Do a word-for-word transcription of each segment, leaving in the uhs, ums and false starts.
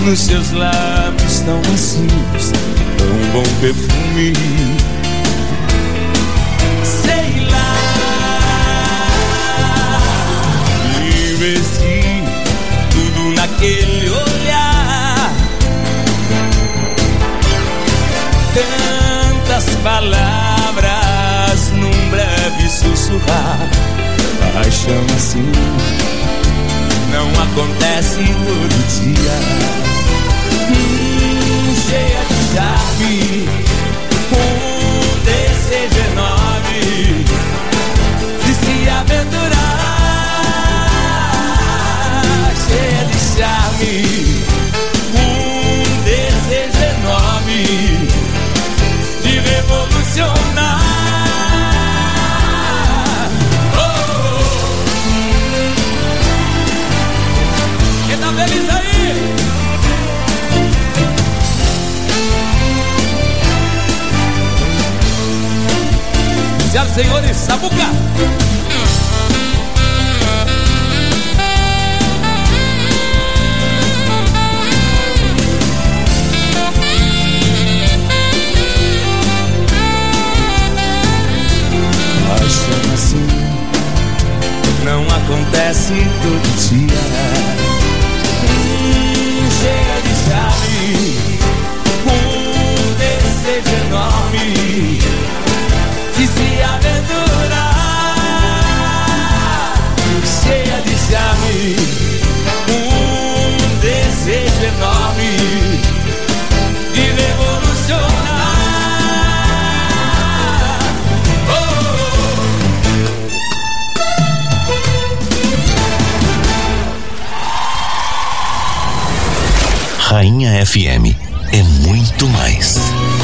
nos seus lábios tão macios, tão bom perfume. Sei lá, investi tudo naquele olhar, tantas palavras num breve sussurrar. Paixão assim não acontece todo dia. Hum, cheia de charme, um desejo enorme de se aventurar. Cheia de charme, um desejo enorme de revolucionar. Feliz aí! Senhoras e senhores, Samuca! Paixão assim não acontece todo dia. Cheia de charme, um desejo enorme de se aventurar. Cheia de charme, um desejo enorme de revolucionar. Oh, oh, oh. Rainha F M é muito mais.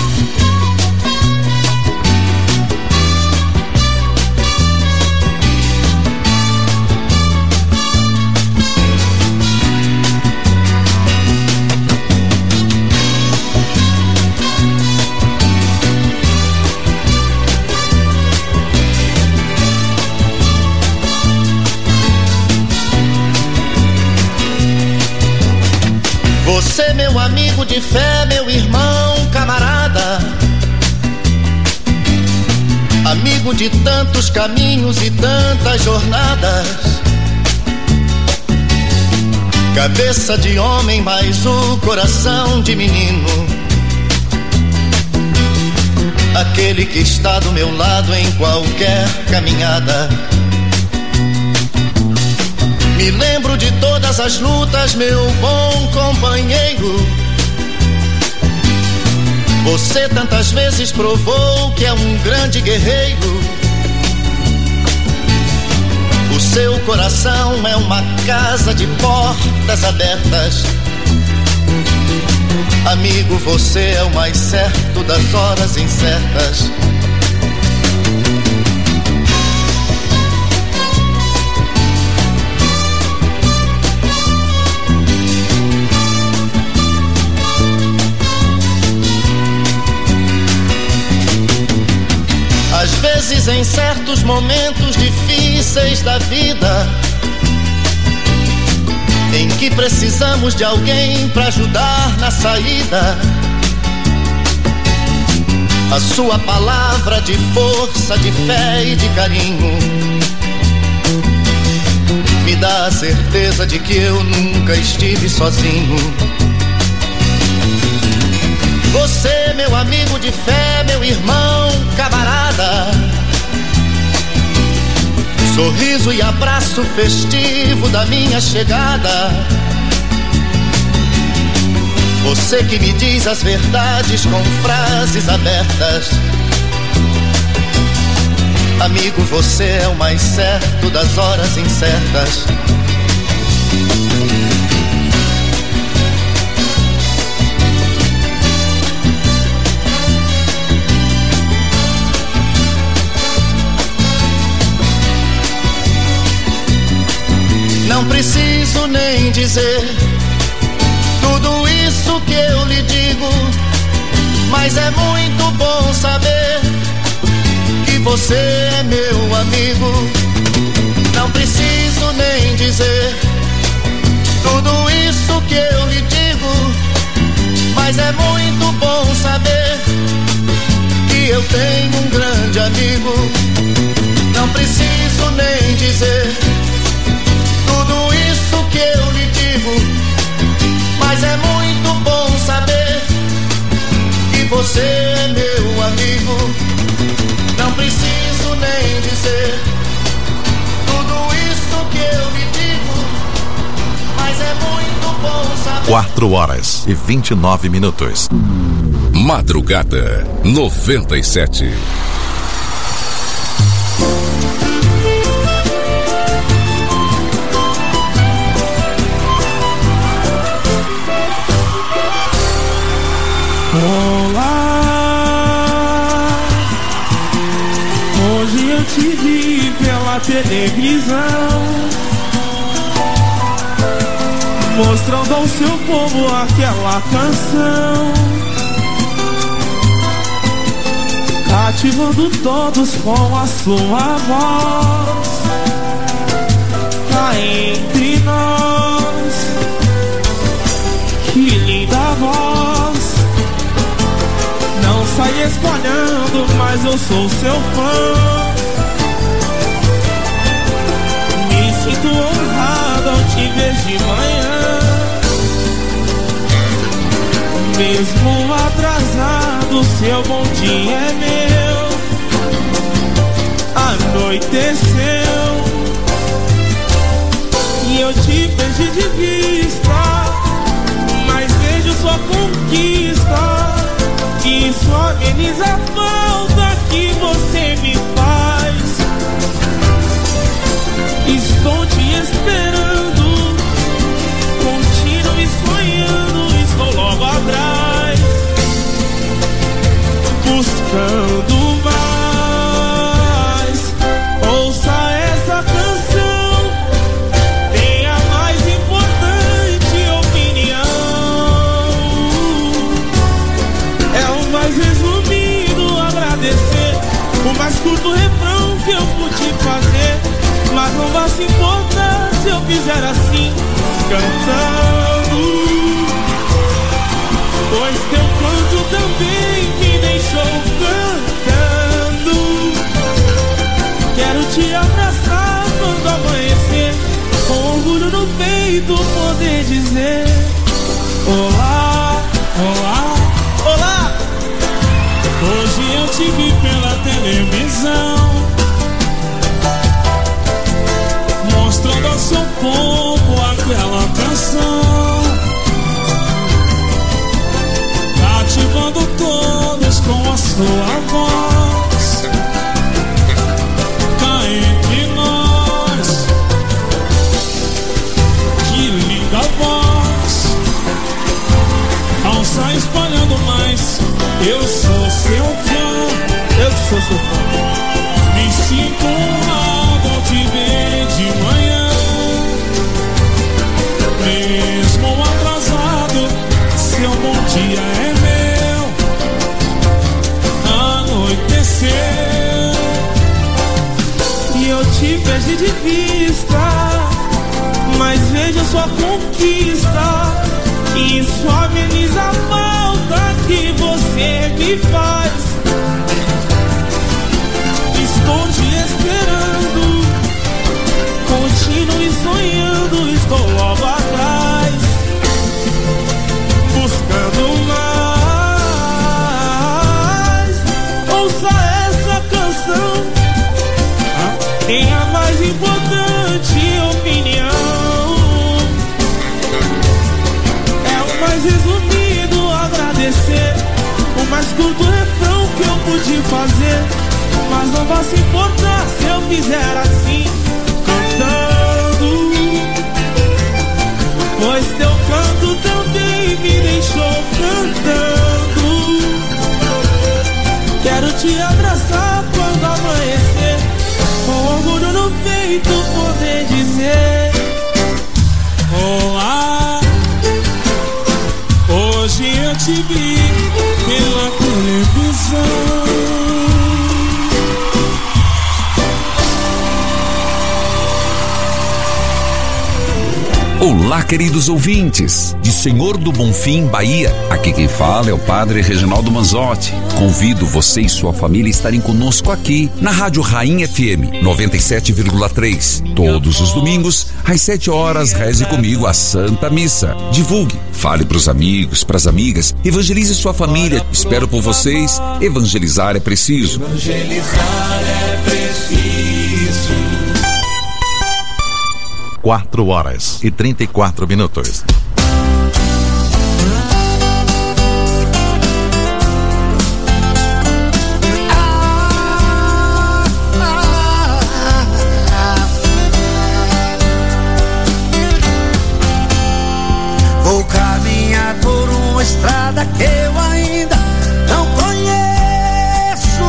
Você, meu amigo de fé, meu irmão, camarada, amigo de tantos caminhos e tantas jornadas, cabeça de homem, mas o coração de menino, aquele que está do meu lado em qualquer caminhada. Me lembro de todas as lutas, meu bom companheiro. Você tantas vezes provou que é um grande guerreiro. O seu coração é uma casa de portas abertas. Amigo, você é o mais certo das horas incertas. Às vezes, em certos momentos difíceis da vida, em que precisamos de alguém para ajudar na saída, a sua palavra de força, de fé e de carinho me dá a certeza de que eu nunca estive sozinho. Você, meu amigo de fé, meu irmão, camarada, sorriso e abraço festivo da minha chegada. Você que me diz as verdades com frases abertas. Amigo, você é o mais certo das horas incertas. Não preciso nem dizer tudo isso que eu lhe digo, mas é muito bom saber que você é meu amigo. Não preciso nem dizer tudo isso que eu lhe digo, mas é muito bom saber que eu tenho um grande amigo. Não preciso nem dizer tudo isso que eu lhe digo, mas é muito bom saber que você é meu amigo. Não preciso nem dizer tudo isso que eu lhe digo, mas é muito bom saber. Quatro horas e vinte e nove minutos. Madrugada noventa e sete. Olá, hoje eu te vi pela televisão, mostrando ao seu povo aquela canção, cativando todos com a sua voz. Cá entre nós, que linda voz. Não sai espalhando, mas eu sou seu fã. Me sinto honrado ao te ver de manhã. Mesmo atrasado, seu bom dia é meu. Anoiteceu e eu te perdi de vista, mas vejo sua conquista. Isso ameniza a falta que você me faz. Estou te esperando, continue sonhando, estou logo atrás, buscando mais. Ouça essa canção, tenha a mais importante opinião. É o mais resumido, agradecer o mais curto refrão que eu pude fazer. Mas não vai se importar se eu fizer assim, cantando, pois teu canto também me deixou cantando. Quero te abraçar quando amanhecer, com orgulho no peito poder dizer: olá, olá, olá. Hoje eu te vi pela televisão, mostrando ao seu povo aquela canção, cativando todos com a sua voz. Cá entre nós, que linda voz. Ao sair espalhando mais, eu sou seu fã, eu sou seu fã. Me sinto honrado ao te ver de manhã. Mesmo atrasado, seu bom dia é meu. Anoiteceu e eu te perdi de vista, mas veja sua conquista. Isso ameniza a falta que você me faz. Estou te esperando, continue sonhando, estou logo atrás, buscando mais. Ouça essa canção, tem a mais importante opinião. É o mais resumido, agradecer o mais curto refrão que eu pude fazer. Mas não vai se importar se eu fizer assim, cantando, pois teu canto também me deixou cantando. Quero te abraçar quando amanhecer, com orgulho no peito poder dizer: olá, hoje eu te vi pela televisão, Olá, queridos ouvintes de Senhor do Bonfim, Bahia. Aqui quem fala é o Padre Reginaldo Manzotti. Convido você e sua família a estarem conosco aqui na Rádio Rainha F M noventa e sete vírgula três. Todos os domingos, às sete horas, reze comigo a Santa Missa. Divulgue, fale para os amigos, para as amigas, evangelize sua família. Espero por vocês. Evangelizar é preciso. Evangelizar é preciso. Quatro horas e trinta e quatro minutos. Vou caminhar por uma estrada que eu ainda não conheço,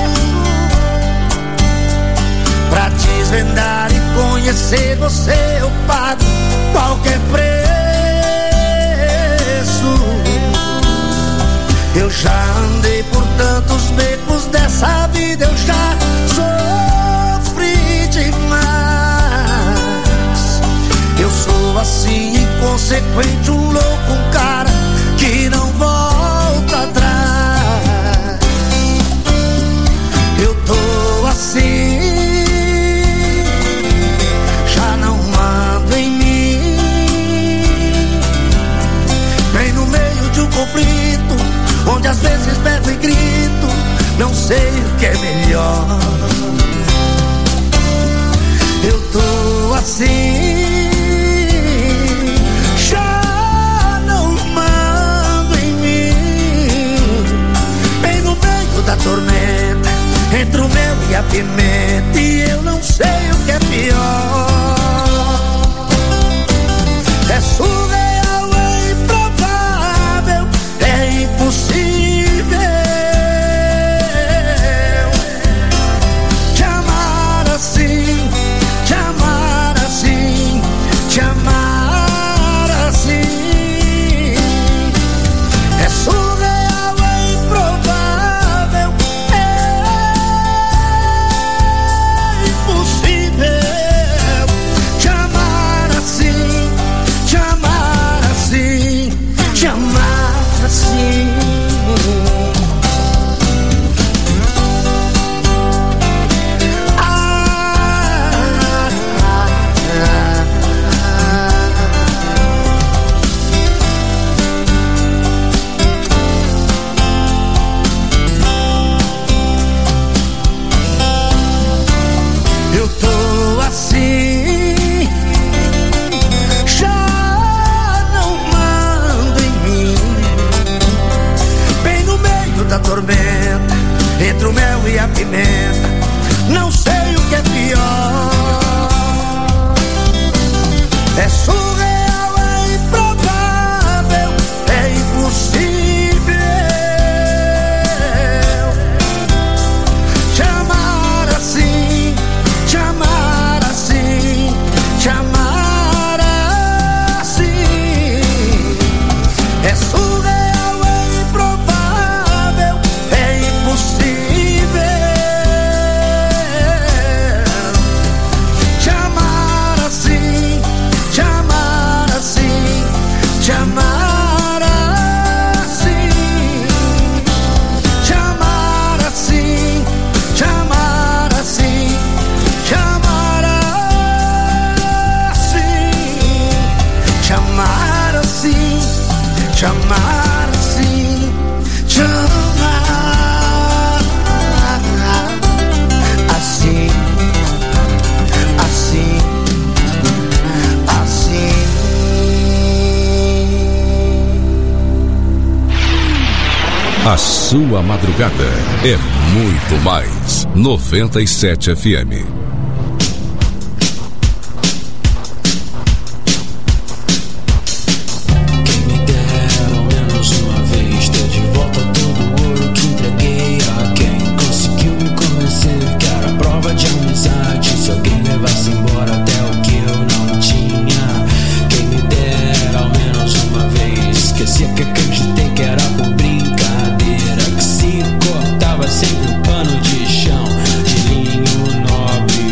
pra desvendar e conhecer você eu pago qualquer preço. Eu já andei por tantos becos dessa vida, eu já sofri demais. Eu sou assim inconsequente, um louco, um cara que não volta atrás. Eu tô assim, já não mando em mim. Bem no meio de um conflito, onde às vezes berro e grito, não sei o que é melhor. Eu tô assim, já não mando em mim. Bem no meio da tormenta, entre o mel e a pimenta, e eu não sei o que é pior. É surreal, é improvável, é impossível te amar assim, te amar assim, te amar assim. É surreal, é improvável, é impossível te amar assim, te amar assim, te amar assim. Ah, ah, ah. Eu tô assim, já não mando em mim. Bem no meio da tormenta, entre o mel e a pimenta, não sei o que é pior. É surreal, é improvável, é impossível te amar assim, te amar assim, te amar assim. É surreal, é improvável, é impossível te amar assim, te amar assim, te amar assim, te amar assim, te amar assim, te amar assim, te amar assim, te amar assim, te amar assim, assim, assim. A sua madrugada é muito mais. noventa e sete F M. Quem me dera ao menos uma vez ter de volta todo o ouro que entreguei a quem conseguiu me convencer que era prova de amizade. Se alguém levasse embora até o que eu não tinha. Quem me dera ao menos uma vez esquecia que acreditei que era por brincadeira, que se cortava sempre um pano de chão de linho nobre.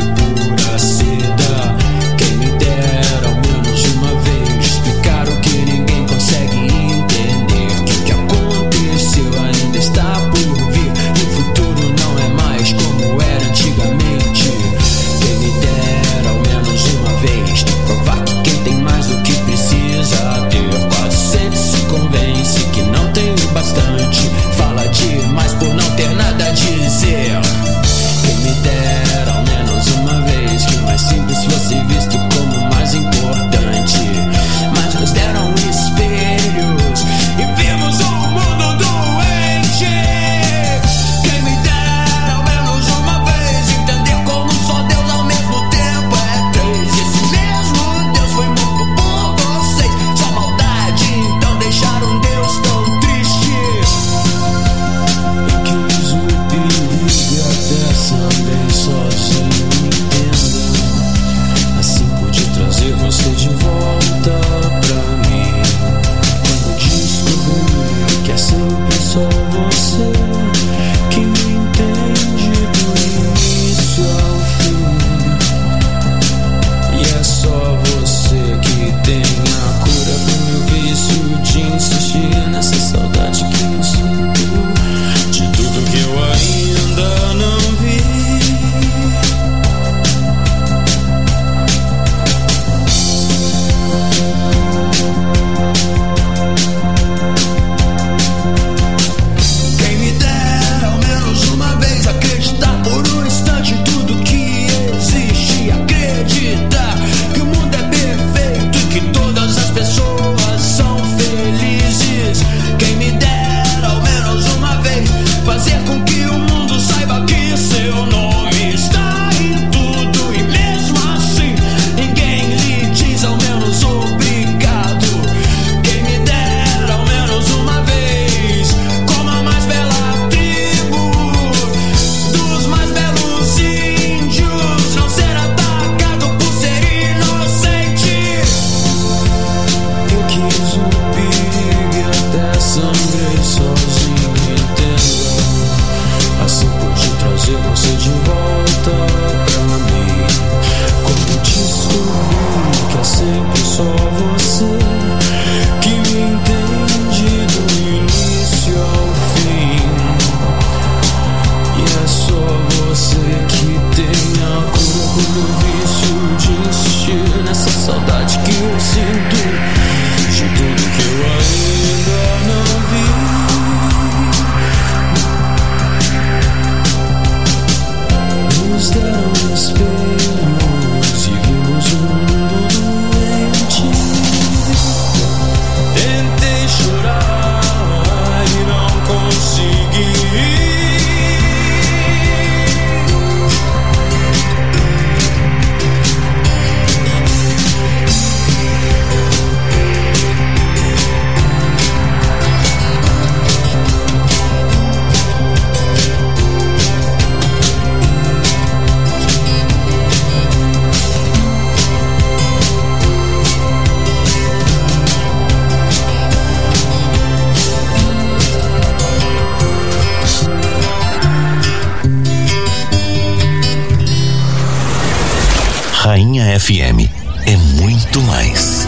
Rainha F M é muito mais.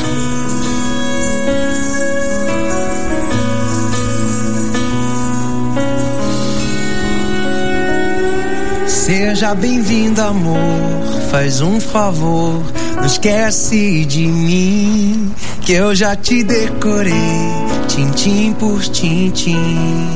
Seja bem-vindo, amor, faz um favor, não esquece de mim, que eu já te decorei, tintim por tintim.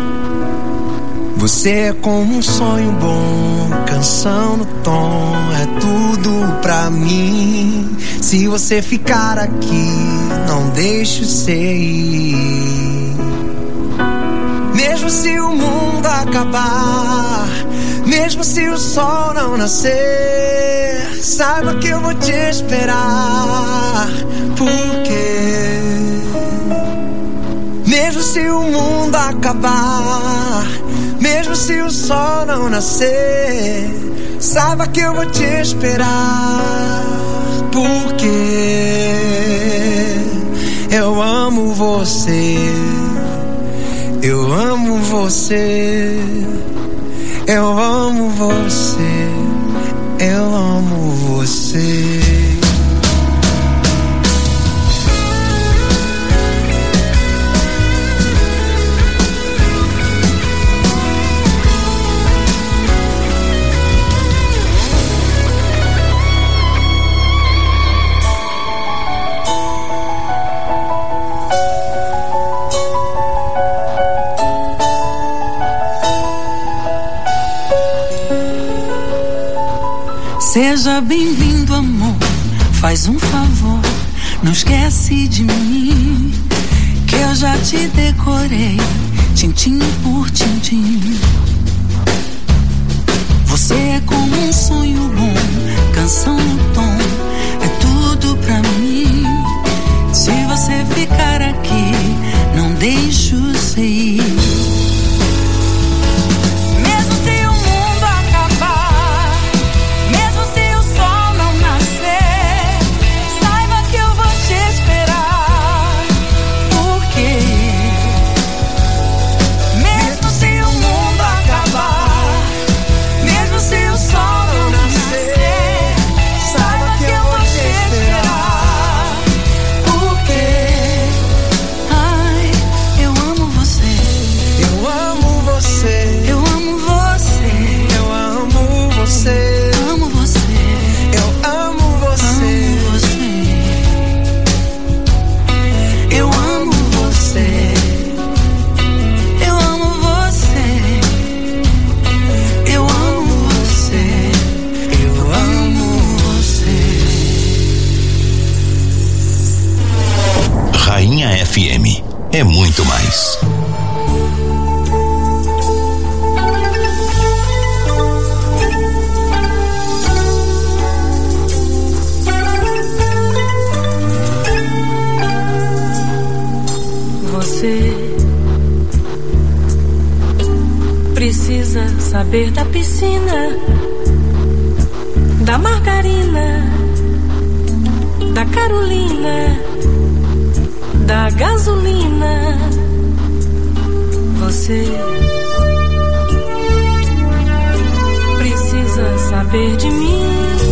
Você é como um sonho bom, canção no tom, é tudo pra mim. Se você ficar aqui, não deixe você ir. Mesmo se o mundo acabar, mesmo se o sol não nascer, saiba que eu vou te esperar. Porque mesmo se o mundo acabar, mesmo se o sol não nascer, saiba que eu vou te esperar. Porque eu amo você, eu amo você, eu amo você, eu amo você. Seja bem-vindo, amor, faz um favor, não esquece de mim, que eu já te decorei, tintim por tintim. Você é como um sonho bom, canção no tom, é tudo pra mim. Se você ficar aqui, não deixo você ir. F M é muito mais. Você precisa saber da piscina, da margarina, da Carolina, da gasolina. Você precisa saber de mim.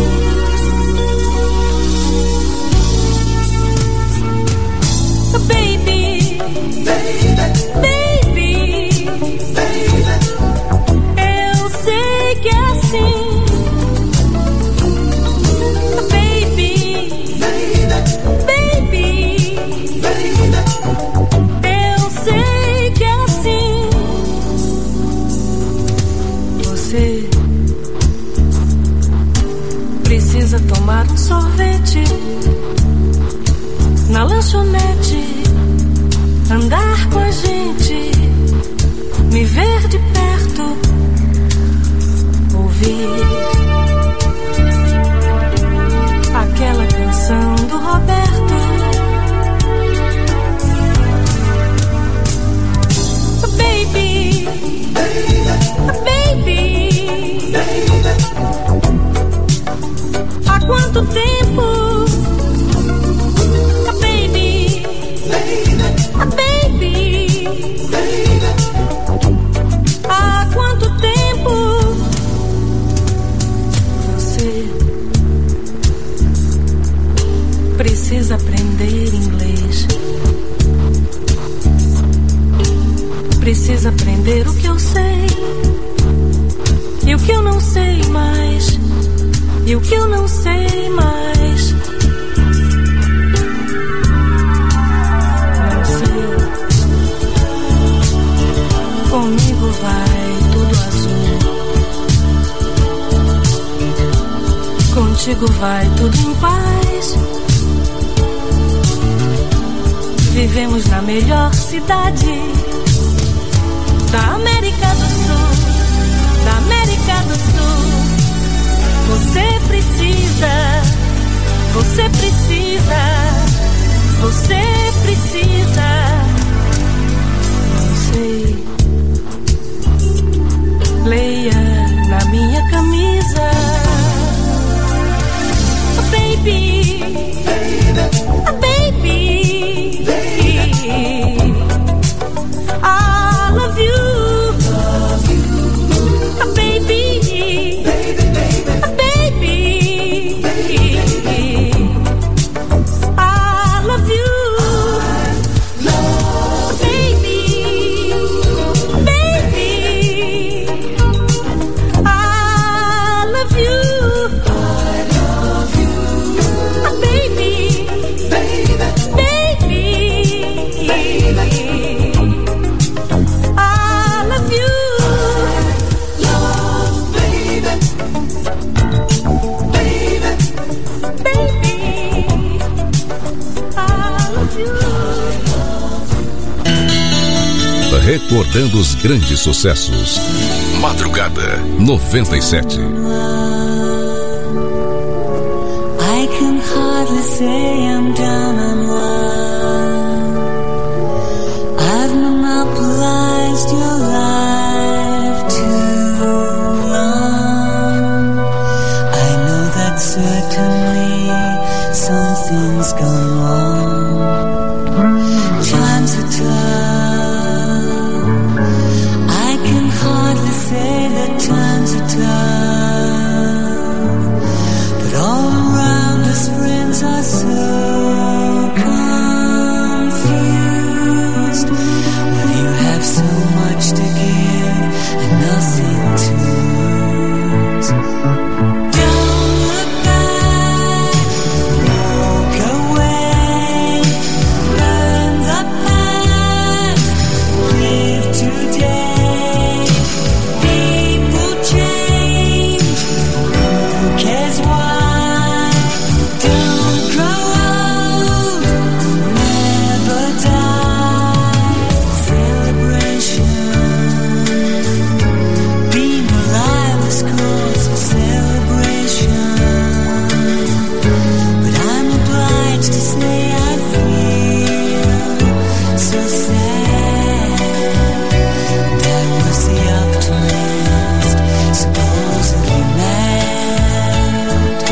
Baby, baby, baby, eu sei que é assim. Baby, baby, eu sei que é assim. Você precisa tomar um sorvete na lanchonete, andar com a gente, me ver de perto, ouvir aquela canção do Roberto. Baby, baby, baby, há quanto tempo? Baby, baby, há quanto tempo? Você Precisa aprender inglês. Precisa aprender o que eu sei e o que eu não sei mais, e o que eu não sei mais. Não sei. Comigo vai tudo azul. Contigo vai tudo em paz. Vivemos na melhor cidade da América do Sul, da América do Sul. Você precisa, você precisa, você precisa. Não sei. Leia na minha camisa. Oh, baby, baby, oh, baby, baby. I love you, love you. Oh, baby, baby, baby, oh, baby, baby. I love you, I love baby, baby. I love you, I love you. Oh, baby, baby, baby, baby. Recordando os grandes sucessos. Madrugada noventa e sete. I can hardly say I'm down on love. I've monopolized your life too long. I know that certainly something's gone wrong. Times are tough. Say that times are tough, but all around us friends are so confused. Well, you have so much to give and nothing to lose. Don't look back, walk away, learn the past, live today. Supposedly mad.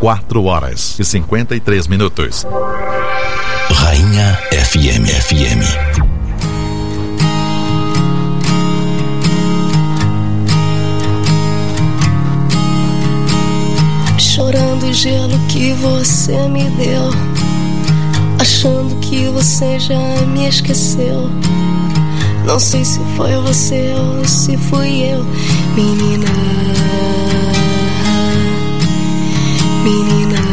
quatro horas e cinquenta e três minutos. Rainha F M. F M. Chorando o gelo que você me deu, achando que você já me esqueceu. Não sei se foi você ou se fui eu, menina, menina.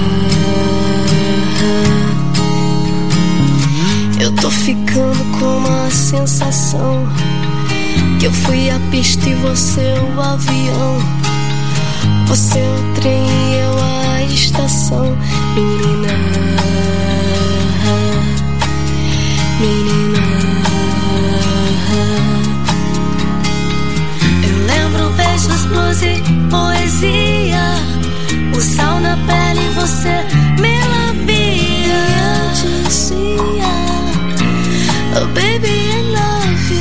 Eu tô ficando com uma sensação que eu fui a pista e você o avião, você o trem e eu a estação, menina, menina. Eu lembro beijos, blues e poesia, o sal na pele e você me lambia. Eu dizia, oh baby I love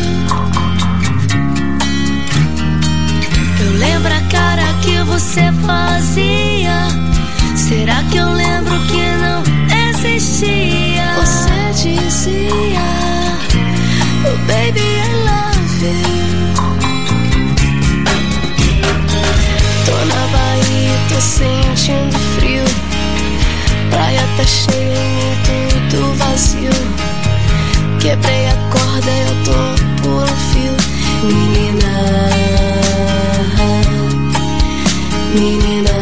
you. Eu lembro a cara que você fazia, será que eu lembro que não existia? Você dizia, oh baby I love you. Tô na Bahia, tô sentindo frio, praia tá cheia e mim tudo vazio. Quebrei a corda, eu tô por um fio, menina, menina.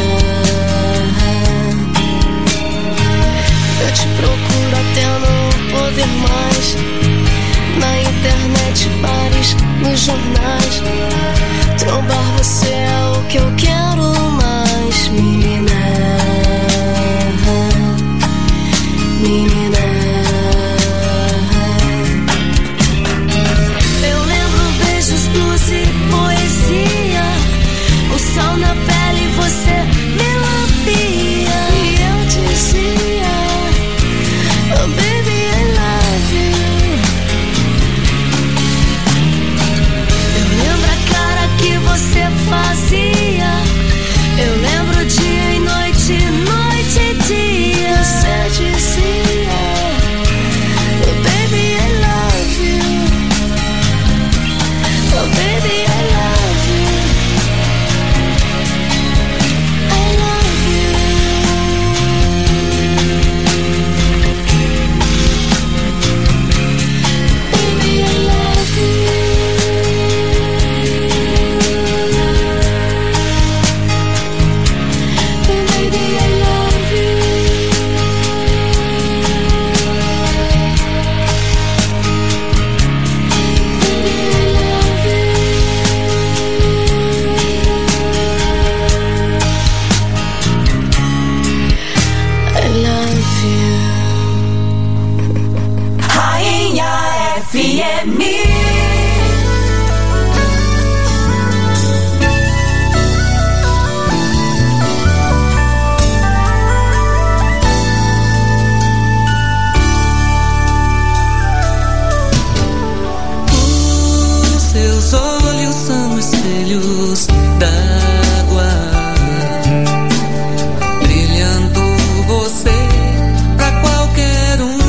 Eu te procuro até não poder mais, na internet, bares, nos jornais. Trombar você é o que eu quero mais, menina, menina. Eu lembro beijos, blues e poesia, o sol na pele e você me lambia. E eu dizia, oh baby I love you. Eu lembro a cara que você fazia, eu lembro dia e noite, noite e dia. Você dizia, oh baby I love you, oh baby I love you, I love you. Baby I love you. F M. Os seus olhos são espelhos d'água, brilhando você pra qualquer um.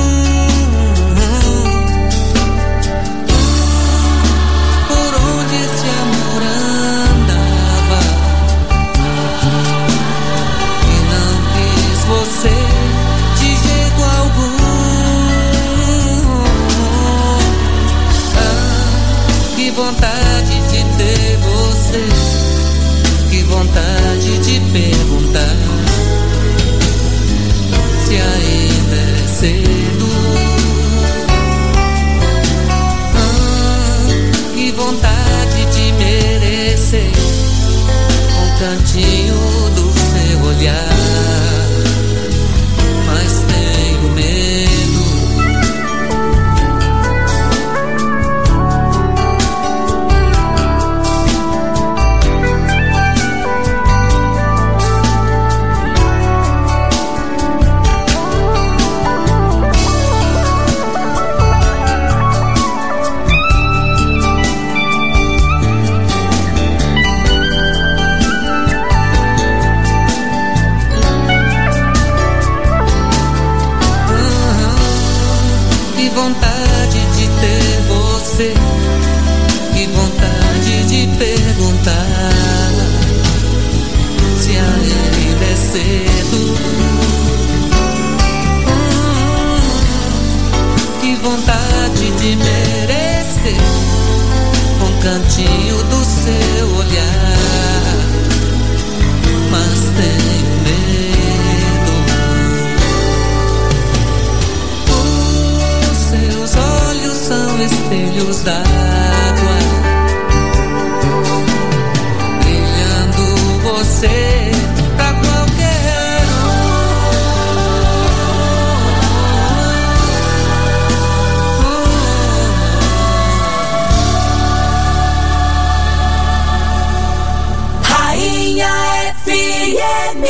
Que vontade de ter você, que vontade de perguntar se ainda é cedo. Ah, que vontade de merecer um cantinho do seu olhar, mas tenho medo. vontade de ter você, que vontade de perguntar se ainda é cedo. Hum, que vontade de merecer um cantinho do seu olhar, mas tenho medo. Os seus olhos são espelhos d'água, brilhando você pra qualquer um. Rainha F M.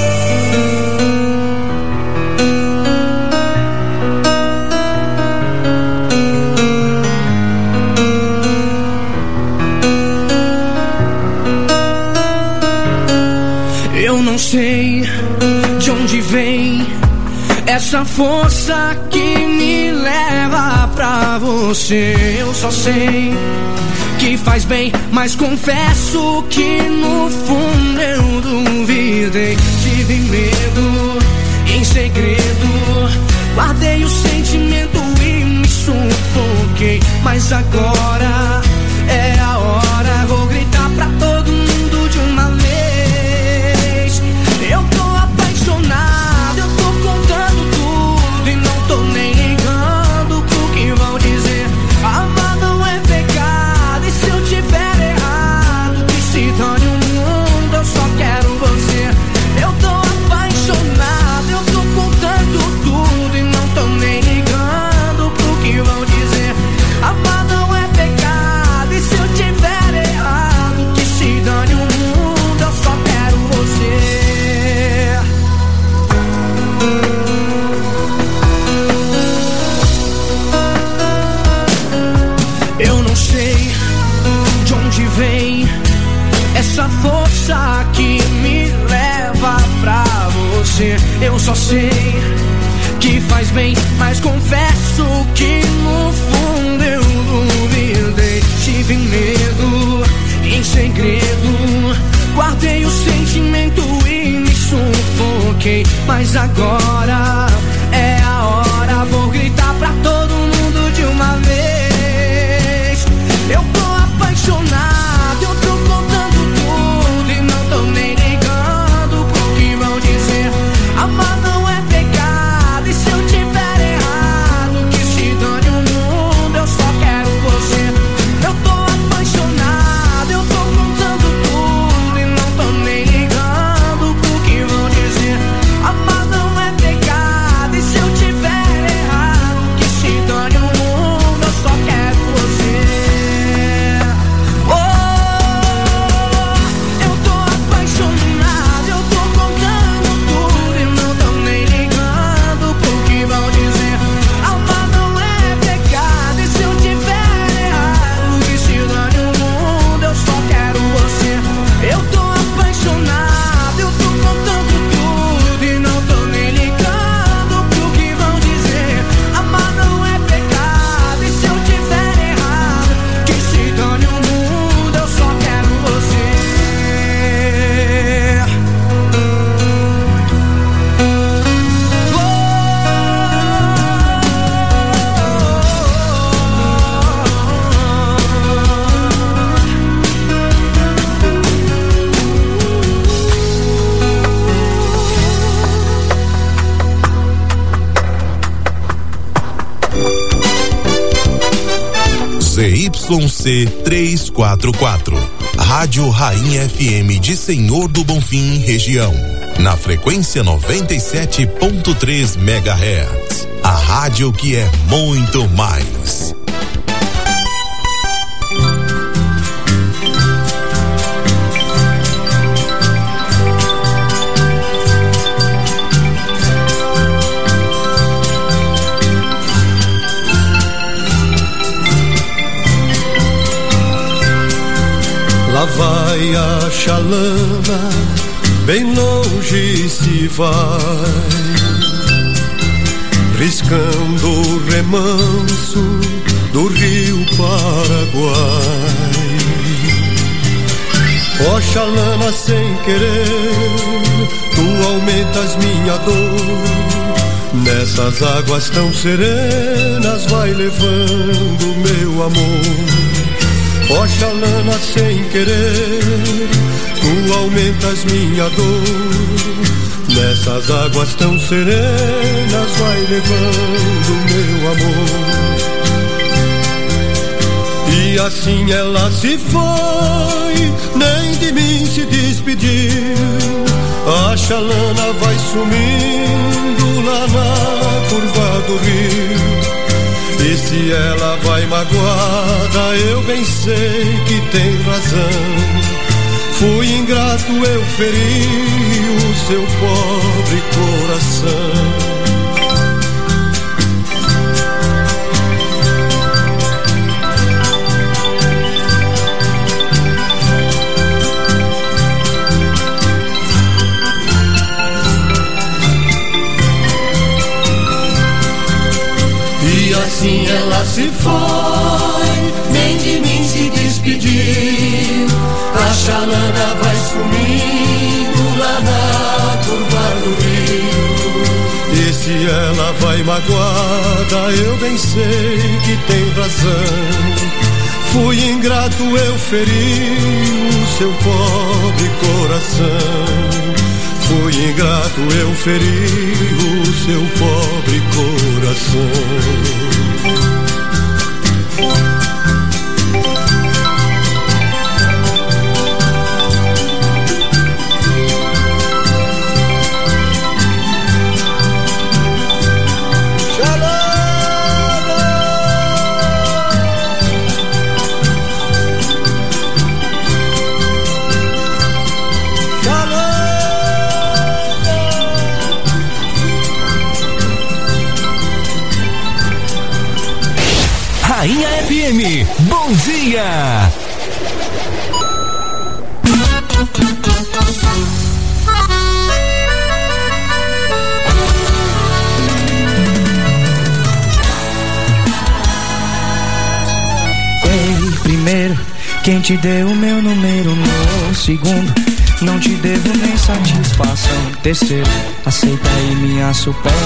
Eu não sei de onde vem essa força que me leva pra você. Eu só sei que faz bem, mas confesso que no fundo eu duvidei. Tive medo, em segredo guardei o sentimento e me sufoquei. Mas agora é a hora, vou gritar pra todo mundo de uma vez. Eu tô apaixonado, eu tô contando tudo e não tô nem ligando pro que vão dizer. Amar não é pecado, e se eu tiver errado, que se dane o mundo, eu só quero você. Eu tô apaixonado, eu tô contando tudo e não tô nem ligando pro que vão dizer. Amar não é pecado, e se eu tiver errado, que se dane o mundo, eu só quero você. Eu não sei de onde vem essa força que me leva pra você. Eu só sei que faz bem, mas confesso que no fundo eu duvidei. Tive medo, em segredo guardei o sentimento e me sufoquei. Mas agora é a hora, vou gritar pra todo mundo de uma vez. Eu tô apaixonado, eu tô contando tudo e não tô nem ligando pro que vão dizer. Amar não é pecado, e se eu tiver errado, que se dane o mundo, eu só quero você. Eu tô apaixonado, eu tô contando tudo e não tô nem ligando pro que vão dizer. Amar não é pecado, e se eu tiver errado, que se dane o mundo, eu só quero você. Oh, eu tô apaixonado, eu tô contando tudo e não tô nem ligando pro que vão dizer. Amar não é pecado, e se eu tiver errado, que se dane o mundo, eu só quero você. Eu tô apaixonado, eu tô contando tudo e não tô nem ligando pro que vão dizer. Amar não é pecado, e se eu tiver errado, que se dane o mundo, eu só quero você. Z Y C trezentos e quarenta e quatro, Rádio Rainha F M de Senhor do Bonfim, região, na frequência noventa e sete ponto três megahertz. A rádio que é muito mais. Lá vai a chalana, bem longe se vai, riscando o remanso do rio Paraguai. Oxalana, sem querer, tu aumentas minha dor. Nessas águas tão serenas vai levando meu amor. Oxalana, sem querer, tu aumentas minha dor. Nessas águas tão serenas vai levando meu amor. E assim ela se foi, nem de mim se despediu. A Xalana vai sumindo lá na curva do rio. E se ela vai magoada, eu bem sei que tem razão. Fui ingrato, eu feri o seu pobre coração. E assim ela se foi, nem de mim se despediu. A Xalana vai sumindo lá na curva do rio. E se ela vai magoada, eu bem sei que tem razão. Fui ingrato, eu feri o seu pobre coração. Fui ingrato, eu feri o seu pobre coração. Rainha F M, bom dia! Ei, primeiro, quem te deu o meu número? No segundo, não te devo nem satisfação. Terceiro, aceita aí minha superação.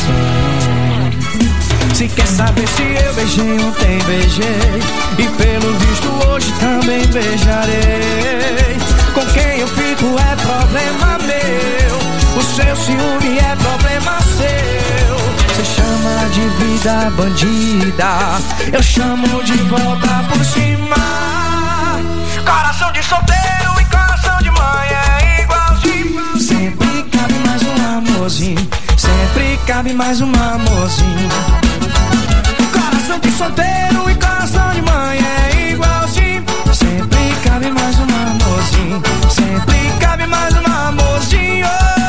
Se quer saber se eu beijei ontem, beijei. E pelo visto hoje também beijarei. Com quem eu fico é problema meu. O seu ciúme é problema seu. Você chama de vida bandida, eu chamo de volta por cima. Coração de solteiro e coração de mãe é igualzinho. Sempre cabe mais um amorzinho. Sempre cabe mais um amorzinho. Coração de solteiro e coração de mãe é igualzinho. Sempre cabe mais um amorzinho. Sempre cabe mais um amorzinho.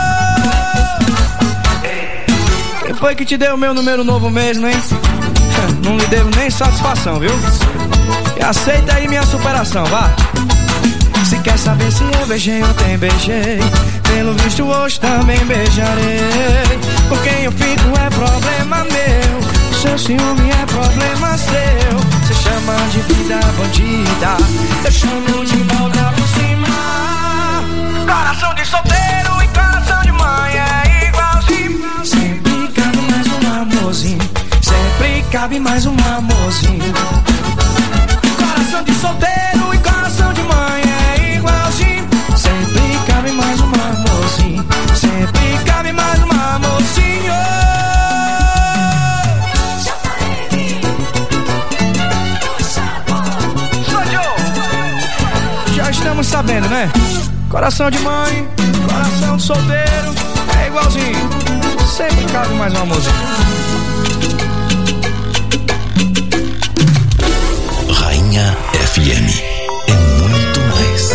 Quem foi que te deu o meu número novo mesmo, hein? Não lhe devo nem satisfação, viu? E aceita aí minha superação, vá. Se quer saber se eu beijei ontem, beijei. Pelo visto hoje também beijarei. Com quem eu fico é problema meu. Seu ciúme é problema seu. Você chama de vida bandida, eu chamo de volta por cima. Coração de solteiro e coração de mãe é igualzinho. Sempre cabe mais um amorzinho. Sempre cabe mais um amorzinho. Coração de solteiro e coração de mãe é igualzinho. Sempre cabe mais um amorzinho. Sempre cabe mais um amorzinho. Já estamos sabendo, né? Coração de mãe, coração de solteiro é igualzinho. Sempre cabe mais um amorzinho. Rainha F M é muito mais.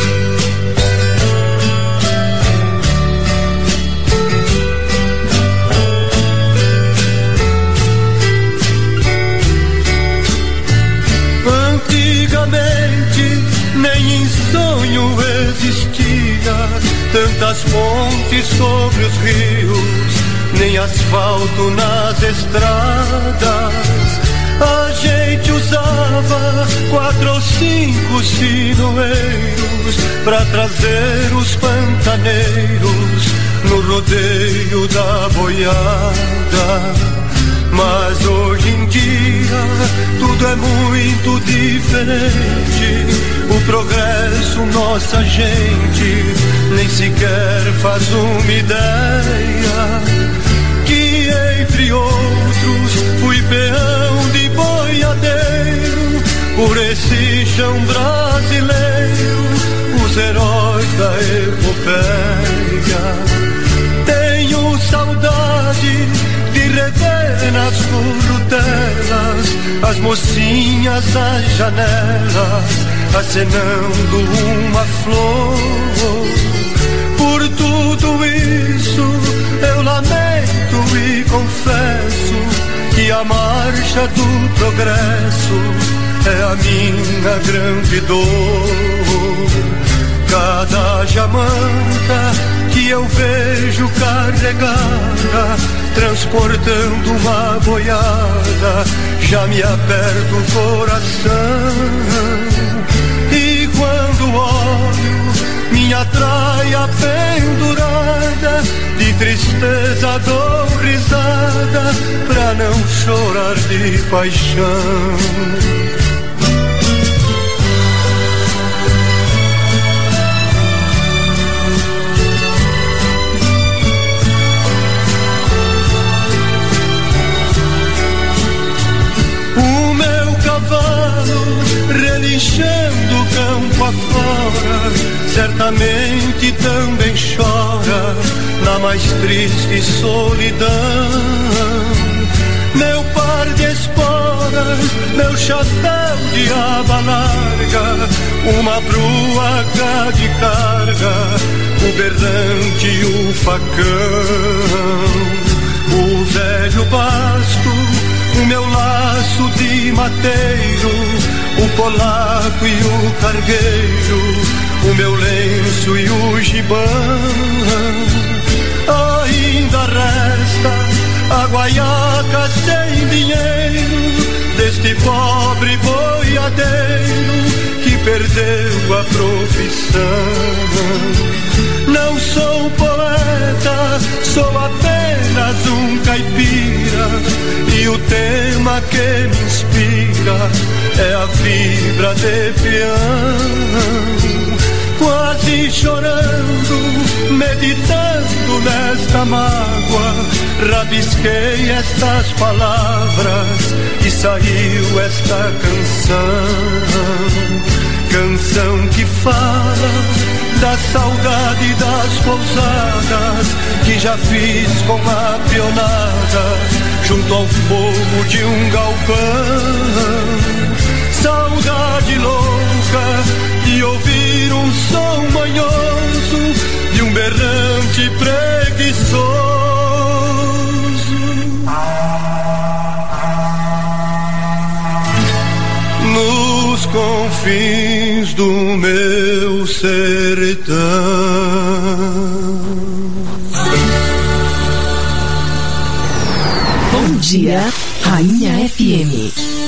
Antigamente nem em sonho existia tantas fontes sobre os rios, nem asfalto nas estradas. A gente usava quatro ou cinco sinoeiros pra trazer os pantaneiros no rodeio da boiada. Mas hoje em dia tudo é muito diferente. O progresso, nossa gente nem sequer faz uma ideia. Que entre outros fui peão de boiadeiro por esse chão brasileiro, os heróis da epopeia. Tenho saudade de rever nas currutelas as mocinhas às janelas, acenando uma flor. Por tudo isso eu lamento e confesso que a marcha do progresso é a minha grande dor. Cada jamanta que eu vejo carregada, transportando uma boiada, já me aperta o coração. E quando olho minha traia pendurada, de tristeza dou risada pra não chorar de paixão. Relinchando campo afora, certamente também chora na mais triste solidão. Meu par de esporas, meu chapéu de aba larga, uma bruaca de carga, o berrante e o facão. O velho basto, o meu laço de mateiro, o polaco e o cargueiro, o meu lenço e o gibão. Ainda resta a guaiaca sem dinheiro deste pobre boiadeiro que perdeu a profissão. Não sou poeta, sou apenas um caipira, e o tema que me inspira é a fibra de peão. Quase chorando, meditando nesta mágoa, rabisquei estas palavras e saiu esta canção. Canção que fala da saudade das pousadas que já fiz com a pionada junto ao fogo de um galpão. Saudade louca de ouvir um som manhoso de um berrante preguiçoso nos confins do meu sertão. Bom dia, Rainha F M.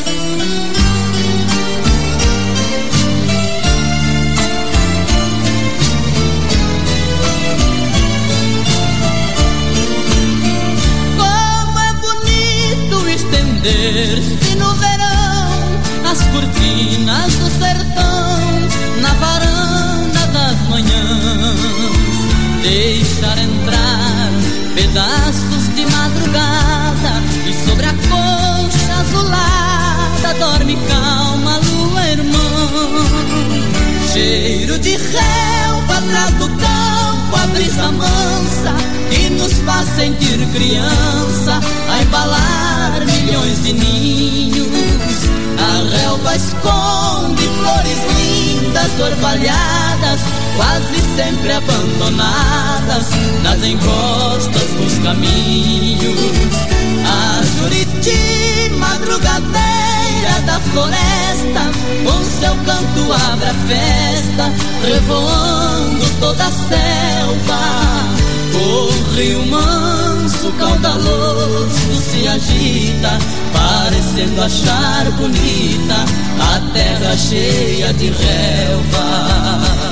Como é bonito estender-se no verão as cortinas do sertão na varanda das manhãs, deixar entrar pedaços de madrugada e sobre a concha azulada dorme calma a lua irmã. Cheiro de relva atrás do campo, a brisa mansa que nos faz sentir criança, a embalar milhões de ninhos. A relva esconde flores lindas, orvalhadas, quase sempre abandonadas nas encostas dos caminhos. A Juriti, madrugadeira da floresta, com seu canto abre a festa, revoando toda a selva. O rio manso, caudaloso, se agita, parecendo achar bonita a terra cheia de relva.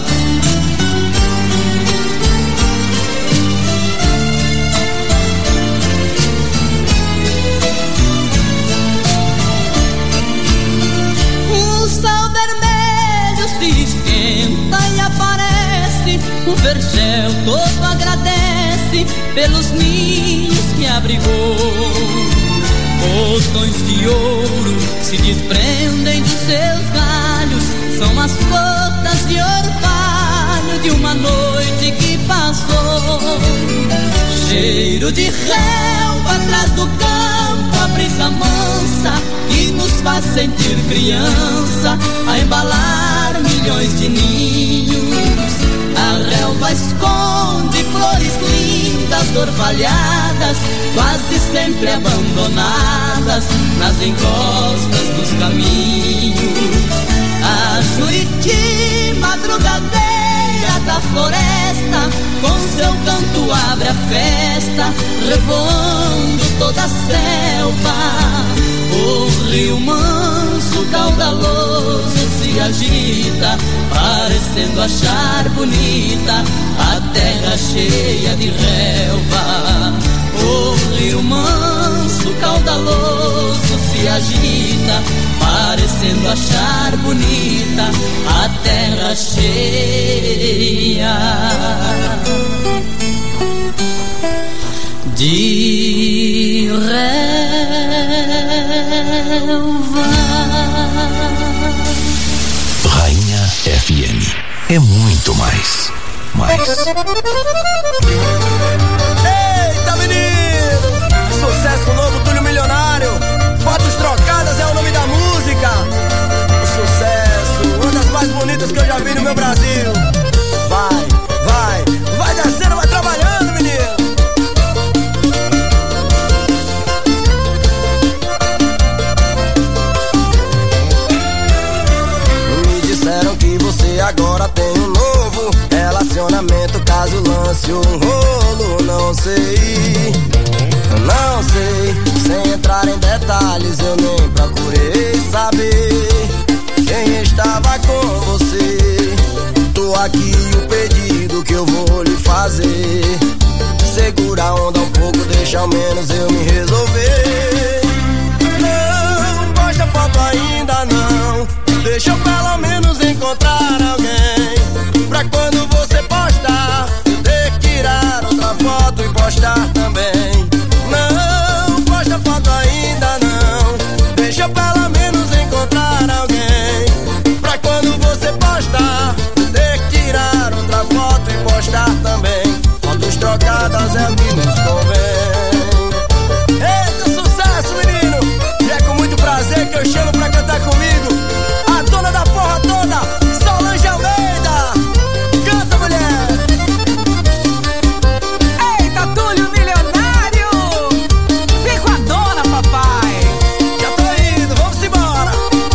O vergel todo agradece pelos ninhos que abrigou. Botões de ouro se desprendem dos seus galhos, são as gotas de orvalho de uma noite que passou. Cheiro de relva atrás do campo, a brisa mansa que nos faz sentir criança, a embalar milhões de ninhos. A relva esconde flores lindas, orvalhadas, quase sempre abandonadas nas encostas dos caminhos. A Juriti, madrugadeira da floresta, com seu canto abre a festa, revoando toda a selva. O rio manso, caudaloso, se agita, parecendo achar bonita a terra cheia de relva. O rio manso, caudaloso, se agita, parecendo achar bonita a terra cheia de relva. Rainha F M é muito mais. Mais. Eita, menino! Sucesso novo, Túlio Milionário. Fotos trocadas é o nome da música. O sucesso, uma das mais bonitas que eu já vi no meu Brasil. Vai, vai, vai descendo, vai trabalhando, menino. Agora tem um novo relacionamento, caso lance um rolo, não sei, não sei, sem entrar em detalhes eu nem procurei saber quem estava com você. Tô aqui o pedido que eu vou lhe fazer, segura a onda um pouco, deixa ao menos eu me resolver. Não posta foto ainda não, deixa eu pelo menos encontrar alguém, pra quando você postar, eu ter que tirar outra foto e postar também. Não posta foto ainda não, deixa eu pelo menos encontrar alguém, pra quando você postar, eu ter que tirar outra foto e postar também. Fotos trocadas é o que nos convém. Eita, sucesso, menino! E é com muito prazer que eu chamo pra cantar comigo a dona da porra toda, Solange Almeida. Canta, mulher! Eita, Túlio Milionário! Vem com a dona, papai! Já tô indo, vamos embora!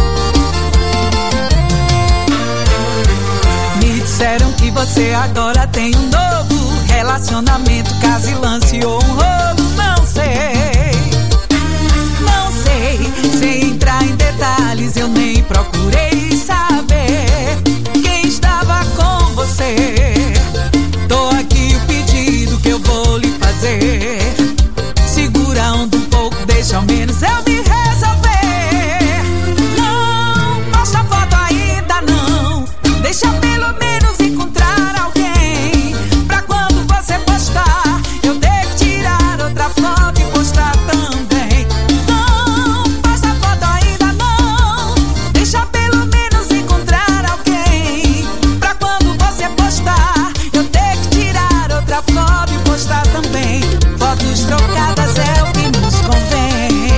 Me disseram que você agora tem um novo relacionamento, caso lance ou um rolo, não sei, não sei, sem entrar em detalhes eu nem procurei saber quem estava com você. Tô aqui o pedido que eu vou lhe fazer, segura a onda um pouco, deixa ao menos eu me resolver. Não posta foto ainda não, deixa pelo menos encontrar alguém, pra quando você postar, eu ter que tirar outra foto e postar também. Não posta foto ainda não, deixa pelo menos encontrar alguém, pra quando você postar, eu ter que tirar outra foto e postar também. Fotos trocadas é o que nos convém.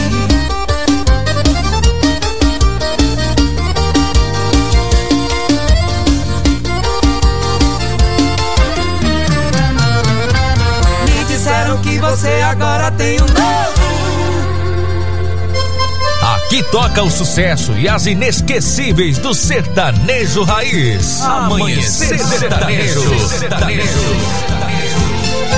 Me disseram que você agora tem um novo. Aqui toca o sucesso e as inesquecíveis do sertanejo raiz. Amanhecer sertanejo.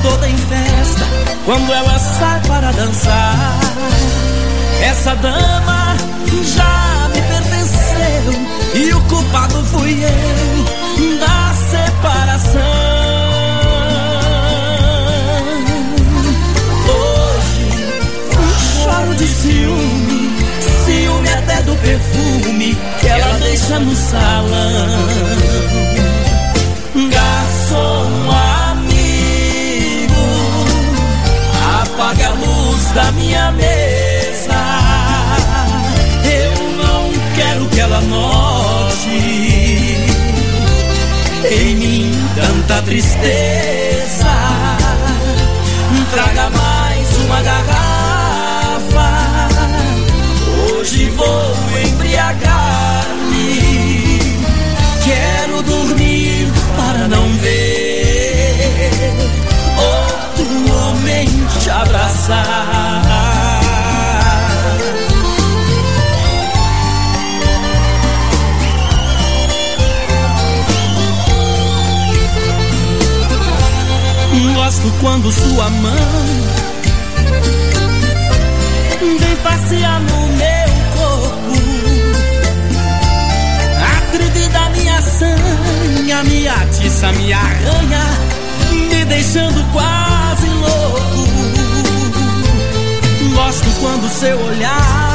toda em festa quando ela sai para dançar. Essa dama já me pertenceu e o culpado fui eu da separação. Hoje choro de ciúme, ciúme até do perfume que ela deixa no salão. Garçom amigo, apaga a luz da minha mesa. Eu não quero que ela note em mim tanta tristeza. Traga mais uma garrafa, hoje vou embriagar-me. Quero dormir para não ver outro homem te abraçar. Gosto quando sua mão vem passear no meu corpo, atrevida minha sanha, me atiça, me arranha, me deixando quase louco. Gosto quando seu olhar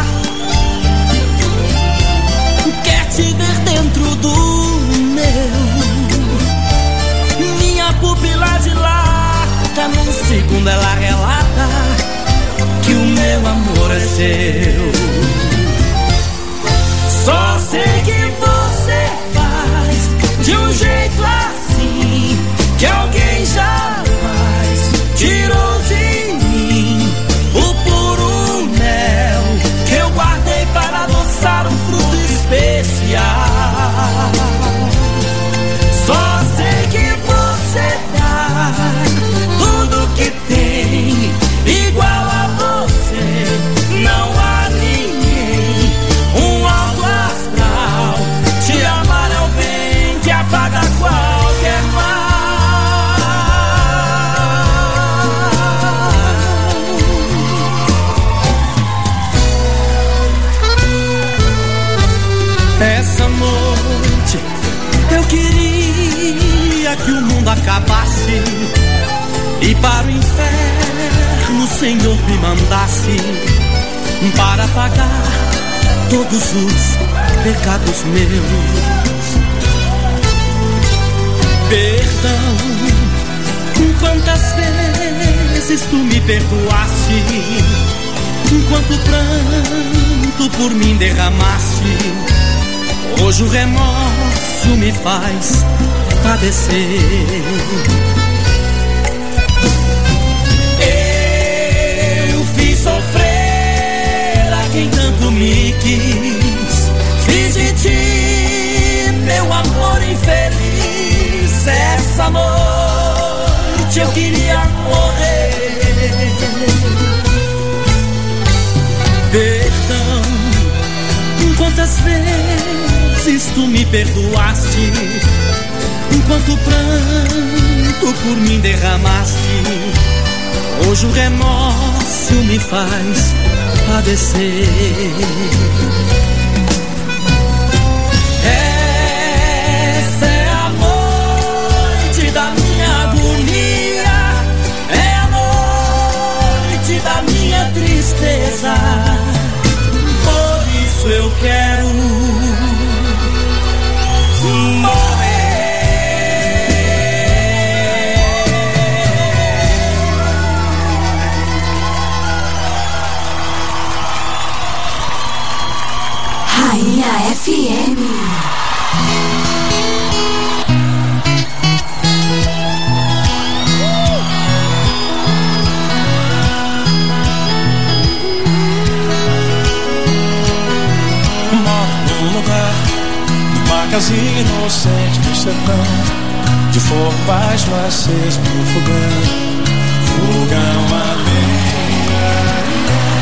quer te ver dentro do meu. Minha pupila dilata, num segundo ela relata que o meu amor é seu. Só sei que você faz de um jeito assim que alguém jamais tirou de mim o puro mel que eu guardei para adoçar um fruto especial. Só sei que você dá tudo que tem igual a você. Não há ninguém, um alto astral. Te amar é o bem que apaga qualquer mal. Essa noite eu queria que o mundo acabasse e para o inferno o Senhor me mandasse para pagar todos os pecados meus. Perdão, quantas vezes tu me perdoaste, quanto pranto por mim derramaste. Hoje o remorso me faz padecer. Eu fiz sofrer a quem tanto me quis, fiz de ti meu amor infeliz. Essa noite eu queria morrer. Perdão, quantas vezes tu me perdoaste, quanto pranto por mim derramaste. Hoje o remorso me faz padecer. Essa é a noite da minha agonia, é a noite da minha tristeza. Por isso eu quero morrer. Rainha F M. Casinha inocente do sertão, de fogo baixo aceso no fogão. Fogão